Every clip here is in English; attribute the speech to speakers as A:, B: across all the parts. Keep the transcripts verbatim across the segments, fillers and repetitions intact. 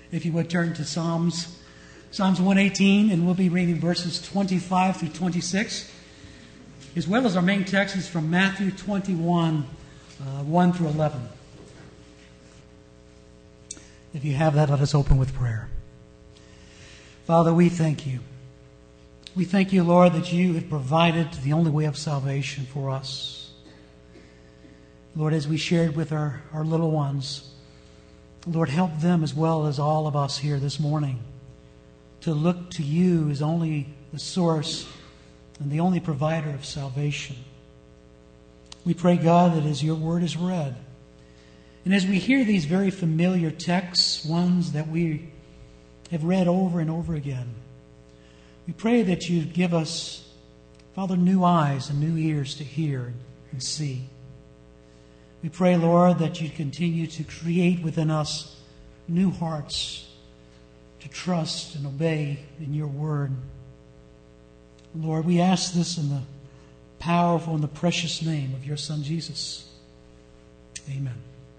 A: If you would turn to Psalms, Psalms one eighteen, and we'll be reading verses twenty-five through twenty-six, as well as our main text is from Matthew twenty-one, uh, one through eleven. If you have that, let us open with prayer. Father, we thank you. We thank you, Lord, that you have provided the only way of salvation for us. Lord, as we shared with our, our little ones, Lord, help them as well as all of us here this morning to look to you as only the source and the only provider of salvation. We pray, God, that as your word is read, and as we hear these very familiar texts, ones that we have read over and over again, we pray that you give us, Father, new eyes and new ears to hear and see. We pray, Lord, that you continue to create within us new hearts to trust and obey in your word. Lord, we ask this in the powerful and the precious name of your Son, Jesus. Amen.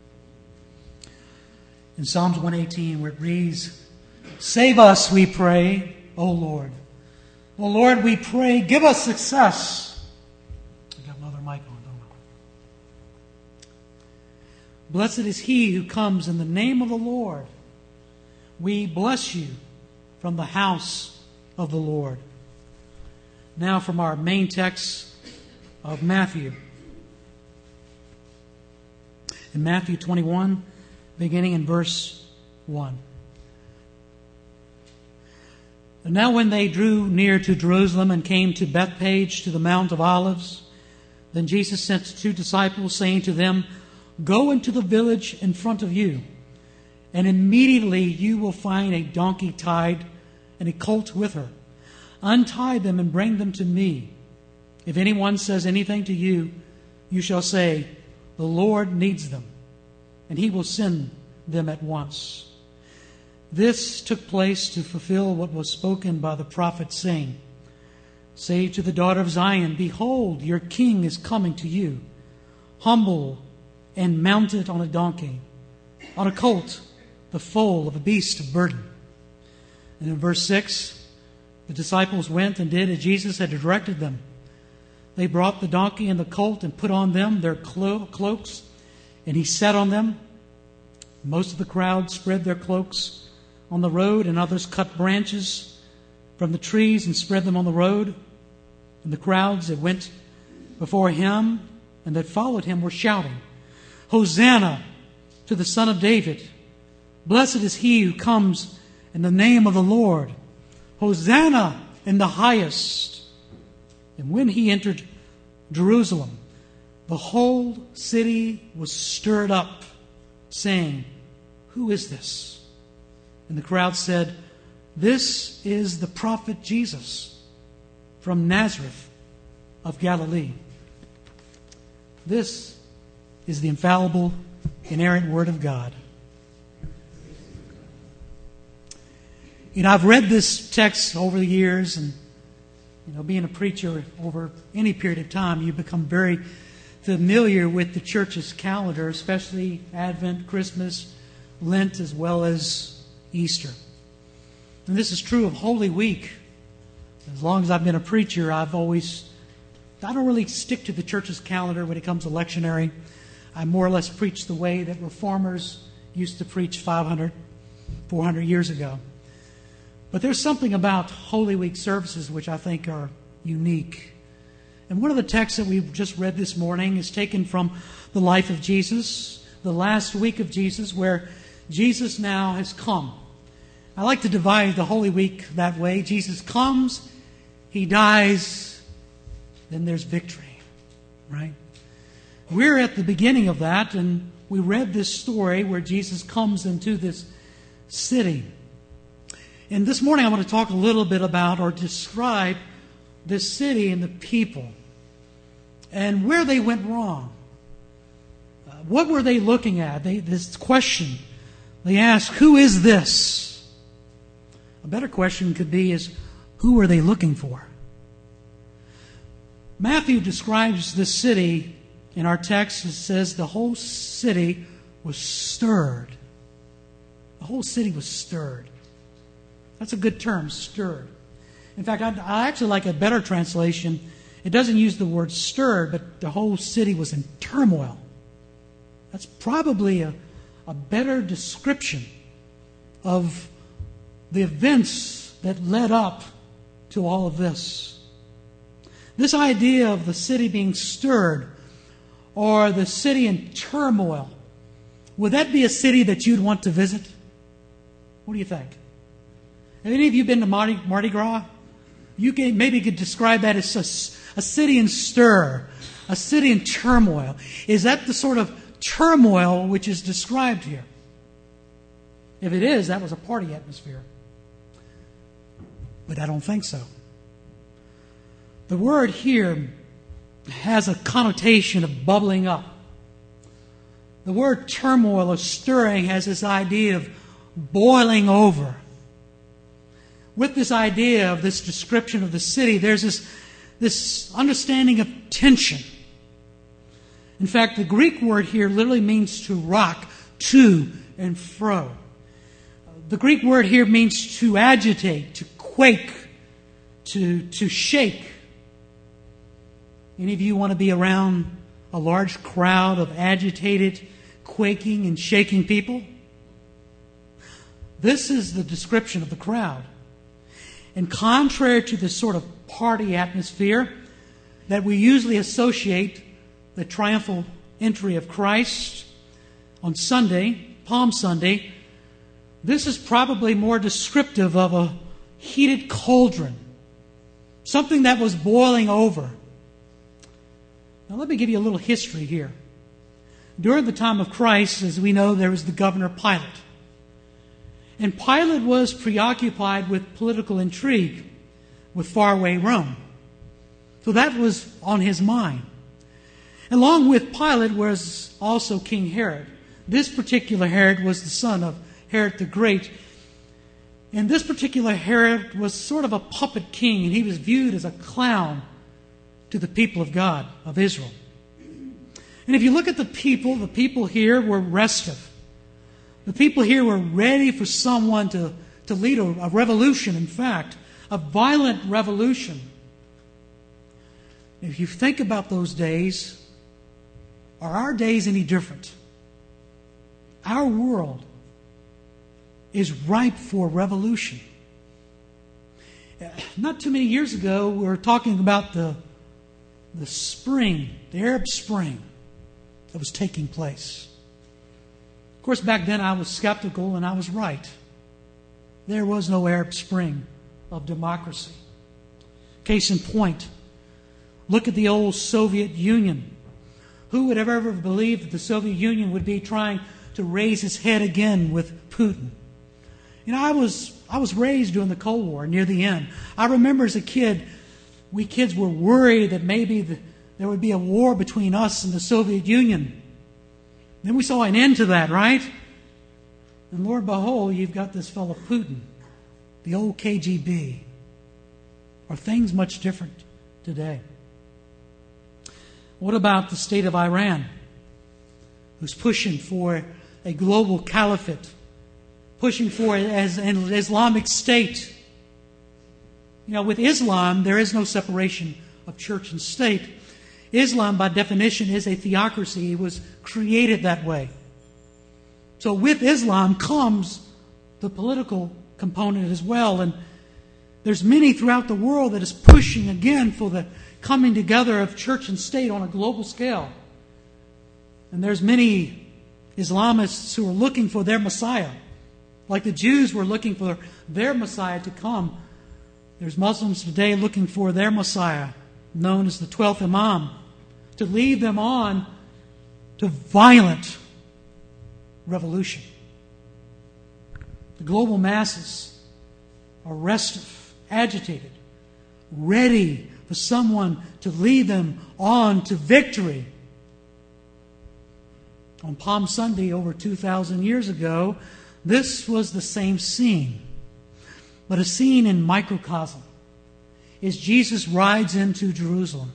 A: In Psalms one eighteen, where it reads, "Save us, we pray, O Lord. O Lord, we pray, give us success." I got another mic on, don't I? "Blessed is he who comes in the name of the Lord. We bless you from the house of the Lord." Now from our main text of Matthew. In Matthew twenty-one, beginning in verse one. "And now when they drew near to Jerusalem and came to Bethphage to the Mount of Olives, then Jesus sent two disciples, saying to them, 'Go into the village in front of you, and immediately you will find a donkey tied and a colt with her. Untie them and bring them to me. If anyone says anything to you, you shall say, the Lord needs them, and he will send them at once.' This took place to fulfill what was spoken by the prophet, saying, 'Say to the daughter of Zion, behold, your king is coming to you, humble and mounted on a donkey, on a colt, the foal of a beast of burden.' And in verse six, the disciples went and did as Jesus had directed them. They brought the donkey and the colt and put on them their clo- cloaks, and he sat on them. Most of the crowd spread their cloaks on the road, and others cut branches from the trees and spread them on the road. And the crowds that went before him and that followed him were shouting, 'Hosanna to the Son of David! Blessed is he who comes in the name of the Lord! Hosanna in the highest!' And when he entered Jerusalem, the whole city was stirred up, saying, 'Who is this?' And the crowd said, 'This is the prophet Jesus from Nazareth of Galilee.'" This is the infallible, inerrant Word of God. You know, I've read this text over the years, and you know, being a preacher over any period of time, you become very familiar with the church's calendar, especially Advent, Christmas, Lent, as well as Easter. And this is true of Holy Week. As long as I've been a preacher, I've always, I don't really stick to the church's calendar when it comes to lectionary. I more or less preach the way that reformers used to preach five hundred, four hundred years ago. But there's something about Holy Week services which I think are unique. And one of the texts that we've just read this morning is taken from the life of Jesus, the last week of Jesus, where Jesus now has come. I like to divide the Holy Week that way. Jesus comes, he dies, then there's victory, right? We're at the beginning of that, and we read this story where Jesus comes into this city. And this morning I want to talk a little bit about or describe this city and the people and where they went wrong. Uh, what were they looking at? They, this question, they ask, who is this? A better question could be is, who are they looking for? Matthew describes this city in our text. It says the whole city was stirred. The whole city was stirred. That's a good term, stirred. In fact, I, I actually like a better translation. It doesn't use the word stirred, but the whole city was in turmoil. That's probably a, a better description of the events that led up to all of this. This idea of the city being stirred or the city in turmoil, would that be a city that you'd want to visit? What do you think? Have any of you been to Mardi, Mardi Gras? You can, maybe could describe that as a, a city in stir, a city in turmoil. Is that the sort of turmoil which is described here? If it is, that was a party atmosphere. But I don't think so. The word here has a connotation of bubbling up. The word turmoil or stirring has this idea of boiling over. With this idea of this description of the city, there's this, this understanding of tension. In fact, the Greek word here literally means to rock to and fro. The Greek word here means to agitate, to quake, to, to shake. Any of you want to be around a large crowd of agitated, quaking, and shaking people? This is the description of the crowd. And contrary to the sort of party atmosphere that we usually associate the triumphal entry of Christ on Sunday, Palm Sunday, this is probably more descriptive of a heated cauldron, something that was boiling over. Now let me give you a little history here. During the time of Christ, as we know, there was the governor Pilate. And Pilate was preoccupied with political intrigue with faraway Rome. So that was on his mind. Along with Pilate was also King Herod. This particular Herod was the son of Herod the Great. And this particular Herod was sort of a puppet king, and he was viewed as a clown to the people of God, of Israel. And if you look at the people, the people here were restive. The people here were ready for someone to, to lead a, a revolution, in fact, a violent revolution. If you think about those days, are our days any different? Our world is ripe for revolution. Not too many years ago, we were talking about the the spring, the Arab Spring that was taking place. Of course, back then I was skeptical, and I was right. There was no Arab Spring of democracy. Case in point, look at the old Soviet Union. Who would have ever believed that the Soviet Union would be trying to raise its head again with Putin? You know, I was I was raised during the Cold War, near the end. I remember as a kid, we kids were worried that maybe the, there would be a war between us and the Soviet Union. Then we saw an end to that, right? And Lord behold, you've got this fellow Putin, the old K G B. Are things much different today? What about the state of Iran, who's pushing for a global caliphate, pushing for it as an Islamic state? You know, with Islam, there is no separation of church and state. Islam, by definition, is a theocracy. It was created that way. So with Islam comes the political component as well. And there's many throughout the world that is pushing again for the coming together of church and state on a global scale. And there's many Islamists who are looking for their Messiah, like the Jews were looking for their Messiah to come. There's Muslims today looking for their Messiah, known as the twelfth Imam, to lead them on to violent revolution. The global masses are restive, agitated, ready for someone to lead them on to victory. On Palm Sunday, over two thousand years ago, this was the same scene, but a scene in microcosm, as Jesus rides into Jerusalem.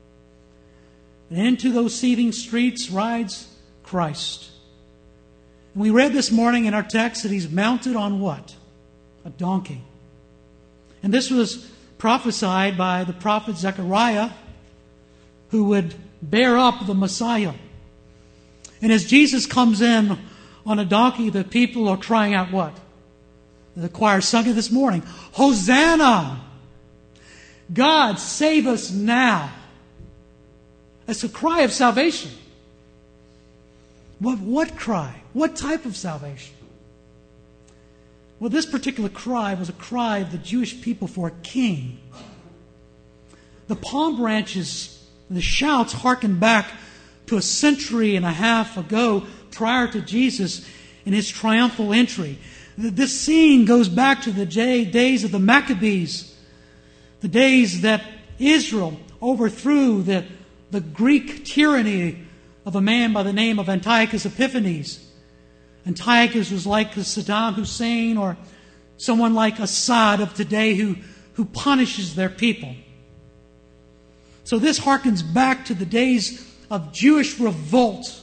A: And into those seething streets rides Christ. We read this morning in our text that he's mounted on what? A donkey. And this was prophesied by the prophet Zechariah, who would bear up the Messiah. And as Jesus comes in on a donkey, the people are crying out what? The choir sung it this morning. Hosanna! God, save us now. It's a cry of salvation. What, what cry? What type of salvation? Well, this particular cry was a cry of the Jewish people for a king. The palm branches, the shouts harken back to a century and a half ago, prior to Jesus and his triumphal entry. This scene goes back to the days of the Maccabees, the days that Israel overthrew the, the Greek tyranny of a man by the name of Antiochus Epiphanes. Antiochus was like a Saddam Hussein or someone like Assad of today who, who punishes their people. So this harkens back to the days of Jewish revolt.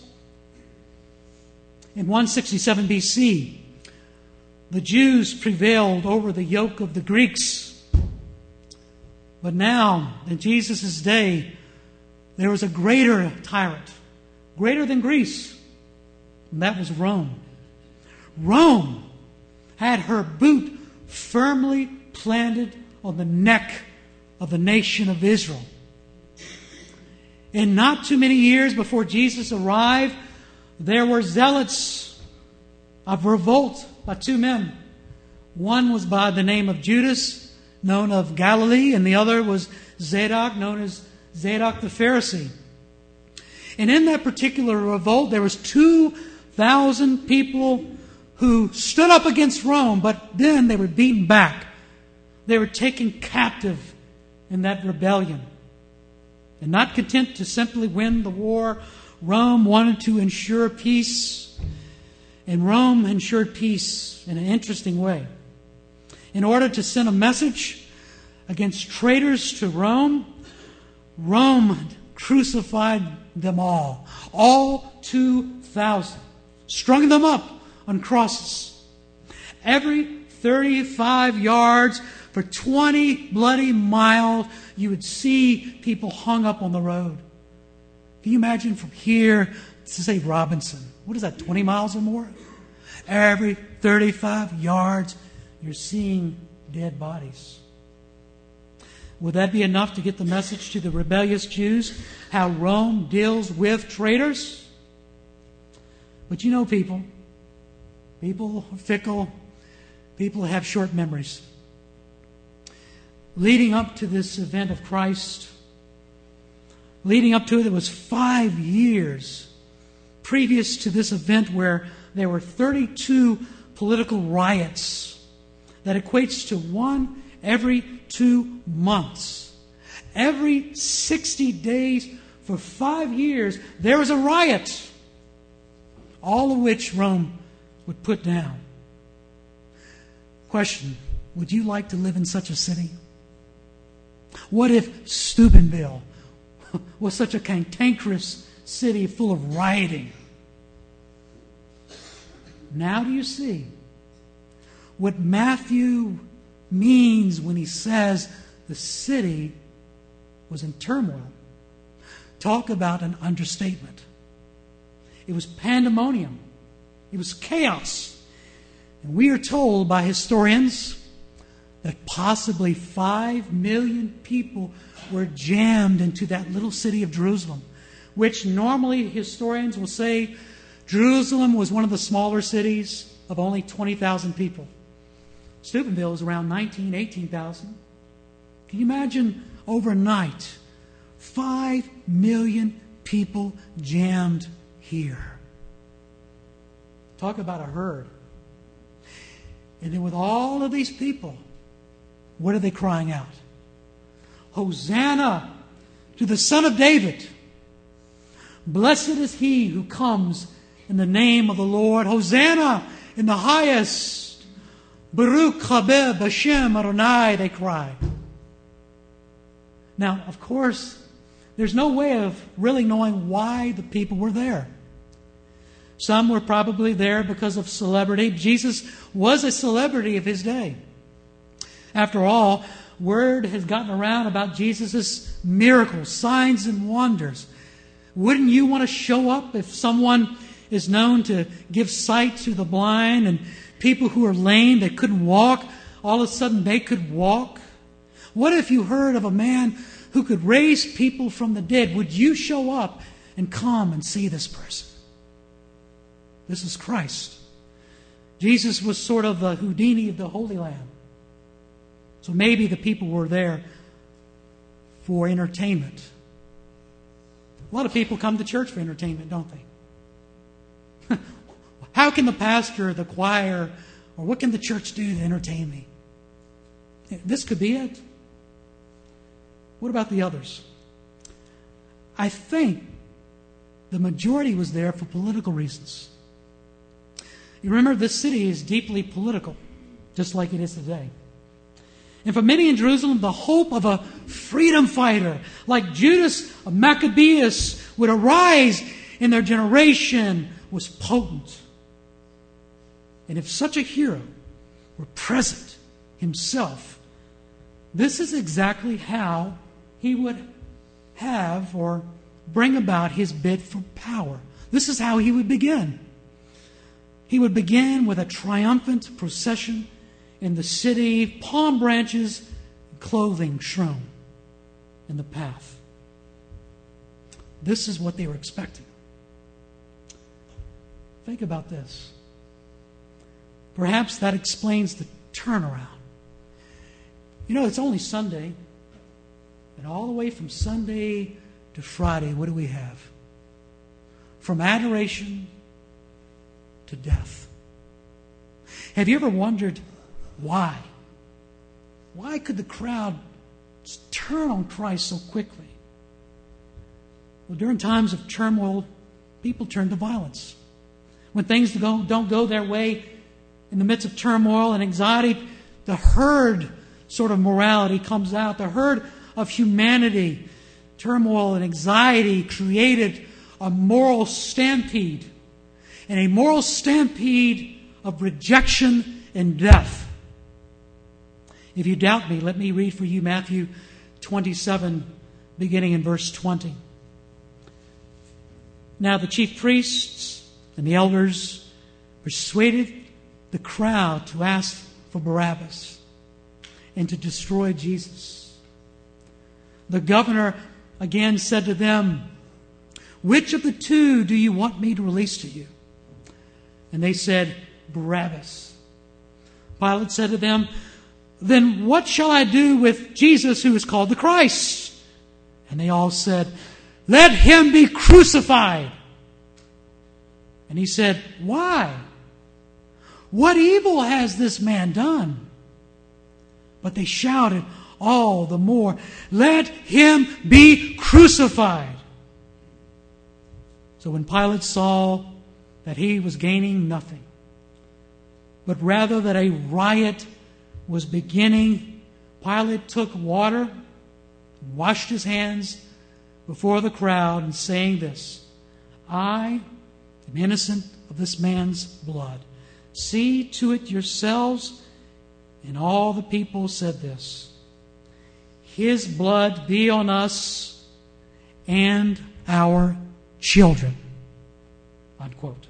A: In one sixty-seven B C, the Jews prevailed over the yoke of the Greeks. But now, in Jesus' day, there was a greater tyrant, greater than Greece, and that was Rome. Rome had her boot firmly planted on the neck of the nation of Israel. And not too many years before Jesus arrived, there were zealots of revolt by two men. One was by the name of Judas, known of Galilee, and the other was Zadok, known as Zadok the Pharisee. And in that particular revolt, there was two thousand people who stood up against Rome, but then they were beaten back. They were taken captive in that rebellion. And not content to simply win the war, Rome wanted to ensure peace. And Rome ensured peace in an interesting way. In order to send a message against traitors to Rome, Rome crucified them all. All two thousand. Strung them up on crosses. Every thirty-five yards for twenty bloody miles, you would see people hung up on the road. Can you imagine from here to, say, Robinson? What is that, twenty miles or more? Every thirty-five yards, you're seeing dead bodies. Would that be enough to get the message to the rebellious Jews how Rome deals with traitors? But you know people. People are fickle. People have short memories. Leading up to this event of Christ, leading up to it, it was five years previous to this event where there were thirty-two political riots that equates to one every two months. Every sixty days for five years, there was a riot, all of which Rome would put down. Question, would you like to live in such a city? What if Steubenville was such a cantankerous city full of rioting? Now do you see what Matthew means when he says the city was in turmoil? Talk about an understatement. It was pandemonium. It was chaos. And we are told by historians that possibly five million people were jammed into that little city of Jerusalem, which normally historians will say Jerusalem was one of the smaller cities of only twenty thousand people. Steubenville is around nineteen, eighteen thousand. Can you imagine overnight, five million people jammed here? Talk about a herd. And then with all of these people, what are they crying out? Hosanna to the Son of David. Blessed is he who comes in the name of the Lord. Hosanna in the highest. Baruch Habeh Bashem Adonai, they cry. Now, of course, there's no way of really knowing why the people were there. Some were probably there because of celebrity. Jesus was a celebrity of his day. After all, word has gotten around about Jesus' miracles, signs, and wonders. Wouldn't you want to show up if someone is known to give sight to the blind and people who are lame that couldn't walk, all of a sudden they could walk? What if you heard of a man who could raise people from the dead? Would you show up and come and see this person? This is Christ. Jesus was sort of the Houdini of the Holy Land. So maybe the people were there for entertainment. A lot of people come to church for entertainment, don't they? How can the pastor or the choir or what can the church do to entertain me? This could be it. What about the others? I think the majority was there for political reasons. You remember, this city is deeply political, just like it is today. And for many in Jerusalem, the hope of a freedom fighter like Judas Maccabeus would arise in their generation was potent. And if such a hero were present himself, this is exactly how he would have or bring about his bid for power. This is how he would begin. He would begin with a triumphant procession in the city, palm branches, clothing strewn in the path. This is what they were expecting. Think about this. Perhaps that explains the turnaround. You know, it's only Sunday, and all the way from Sunday to Friday, what do we have? From adoration to death. Have you ever wondered why? Why could the crowd turn on Christ so quickly? Well, during times of turmoil, people turn to violence. When things don't go their way in the midst of turmoil and anxiety, the herd sort of morality comes out. The herd of humanity, turmoil and anxiety created a moral stampede. And a moral stampede of rejection and death. If you doubt me, let me read for you Matthew twenty-seven, beginning in verse twenty. Now the chief priests and the elders persuaded the crowd to ask for Barabbas and to destroy Jesus. The governor again said to them, "Which of the two do you want me to release to you?" And they said, "Barabbas." Pilate said to them, "Then what shall I do with Jesus who is called the Christ?" And they all said, "Let him be crucified." And he said, "Why? What evil has this man done?" But they shouted all the more, "Let him be crucified." So when Pilate saw that he was gaining nothing, but rather that a riot was beginning, Pilate took water, washed his hands before the crowd, and saying this, "I am innocent of this man's blood. See to it yourselves." And all the people said this, "His blood be on us and our children." Unquote.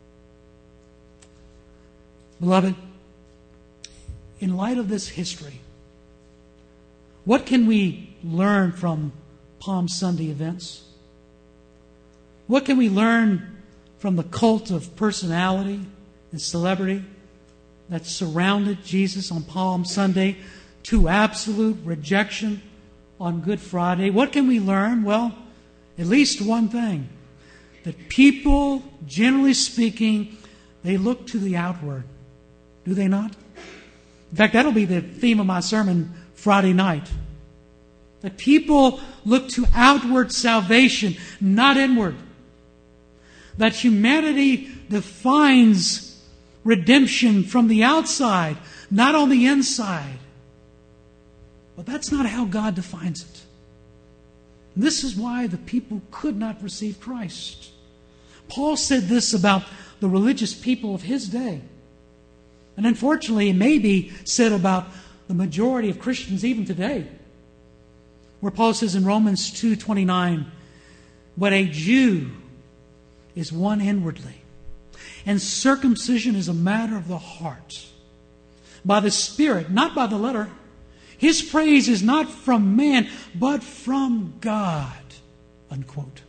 A: Beloved, in light of this history, what can we learn from Palm Sunday events? What can we learn from the cult of personality and celebrity that surrounded Jesus on Palm Sunday to absolute rejection on Good Friday? What can we learn? Well, at least one thing. That people, generally speaking, they look to the outward. Do they not? In fact, that'll be the theme of my sermon Friday night. That people look to outward salvation, not inward. That humanity defines redemption from the outside, not on the inside. But that's not how God defines it. And this is why the people could not receive Christ. Paul said this about the religious people of his day. And unfortunately, it may be said about the majority of Christians even today. Where Paul says in Romans two twenty-nine, "But a Jew is one inwardly, and circumcision is a matter of the heart, by the Spirit, not by the letter. His praise is not from man, but from God." Unquote.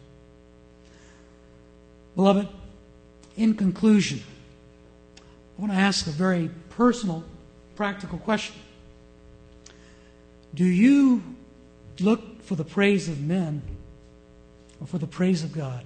A: Beloved, in conclusion, I want to ask a very personal, practical question. Do you look for the praise of men or for the praise of God?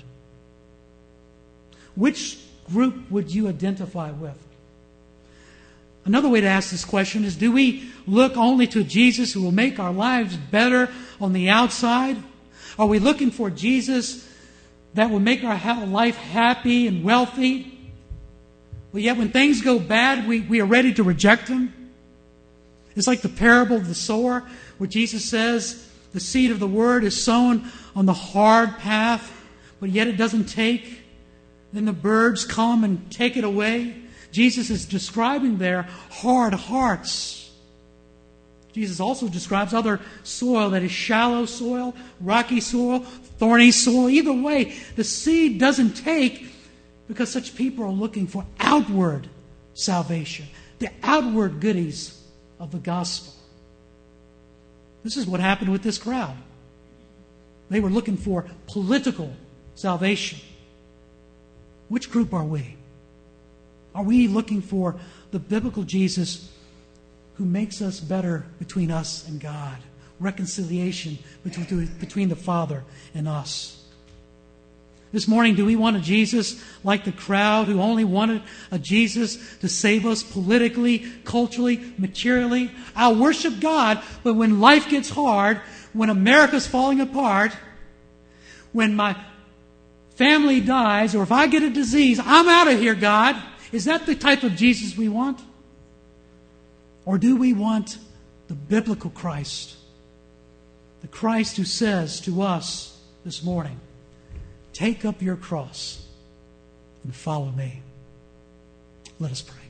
A: Which group would you identify with? Another way to ask this question is, do we look only to Jesus who will make our lives better on the outside? Are we looking for Jesus that will make our life happy and wealthy? But yet when things go bad, we, we are ready to reject Him. It's like the parable of the sower, where Jesus says the seed of the Word is sown on the hard path, but yet it doesn't take. Then the birds come and take it away. Jesus is describing there hard hearts. Jesus also describes other soil that is shallow soil, rocky soil, thorny soil. Either way, the seed doesn't take, because such people are looking for outward salvation, the outward goodies of the gospel. This is what happened with this crowd. They were looking for political salvation. Which group are we? Are we looking for the biblical Jesus who makes us better between us and God? Reconciliation between, between the Father and us. This morning, do we want a Jesus like the crowd who only wanted a Jesus to save us politically, culturally, materially? I'll worship God, but when life gets hard, when America's falling apart, when my family dies, or if I get a disease, I'm out of here, God. Is that the type of Jesus we want? Or do we want the biblical Christ? The Christ who says to us this morning, "Take up your cross and follow me." Let us pray.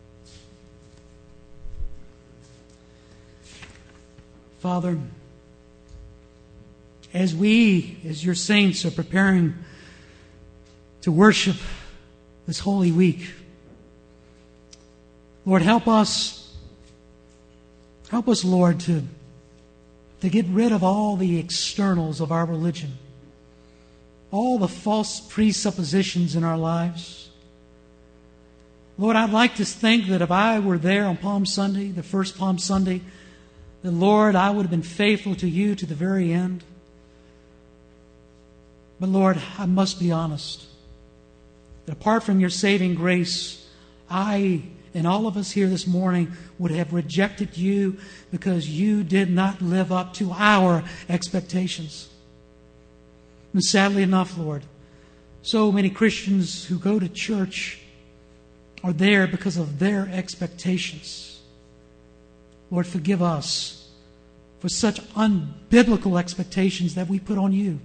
A: Father, as we, as your saints, are preparing to worship this Holy Week, Lord, help us, help us, Lord, to, to get rid of all the externals of our religion, all the false presuppositions in our lives. Lord, I'd like to think that if I were there on Palm Sunday, the first Palm Sunday, that, Lord, I would have been faithful to you to the very end. But, Lord, I must be honest, that apart from your saving grace, I and all of us here this morning would have rejected you because you did not live up to our expectations. And sadly enough, Lord, so many Christians who go to church are there because of their expectations. Lord, forgive us for such unbiblical expectations that we put on you.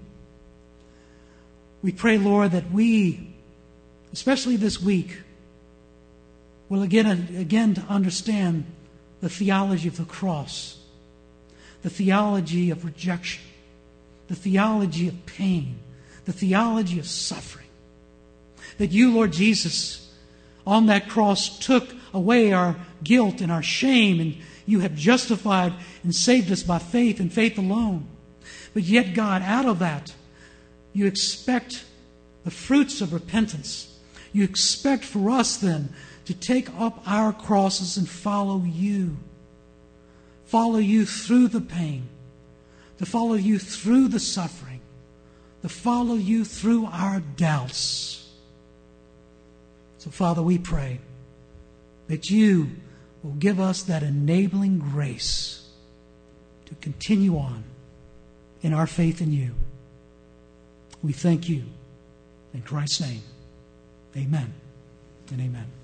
A: We pray, Lord, that we, especially this week, will again and again to understand the theology of the cross, the theology of rejection, the theology of pain, the theology of suffering. That you, Lord Jesus, on that cross took away our guilt and our shame, and you have justified and saved us by faith and faith alone. But yet, God, out of that, you expect the fruits of repentance. You expect for us then to take up our crosses and follow you. Follow you through the pain. To follow you through the suffering. To follow you through our doubts. So, Father, we pray that you will give us that enabling grace to continue on in our faith in you. We thank you. In Christ's name, amen and amen.